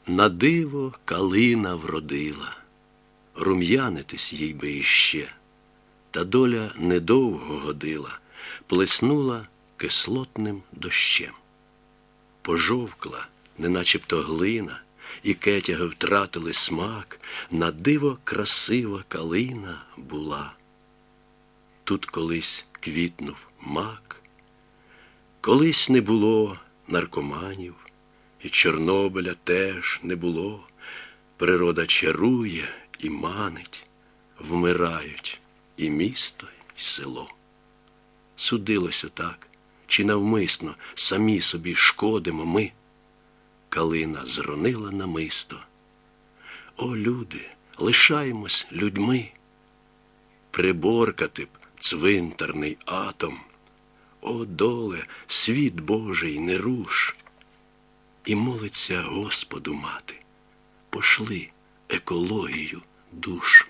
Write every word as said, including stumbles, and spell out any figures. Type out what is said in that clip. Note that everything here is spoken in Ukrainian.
На диво калина вродила, рум'янитись їй би іще, та доля недовго годила, плеснула кислотним дощем. Пожовкла, неначебто глина, і кетяги втратили смак, на диво красива калина була. Тут колись квітнув мак, колись не було наркоманів, і Чорнобиля теж не було. Природа чарує і манить, вмирають і місто, і село. Судилося так, чи навмисно самі собі шкодимо ми? Калина зронила намисто. О, люди, лишаймось людьми. Приборкати б цвинтарний атом. О, доле, світ Божий не руш. І молиться Господу мати, пошли екологію душ.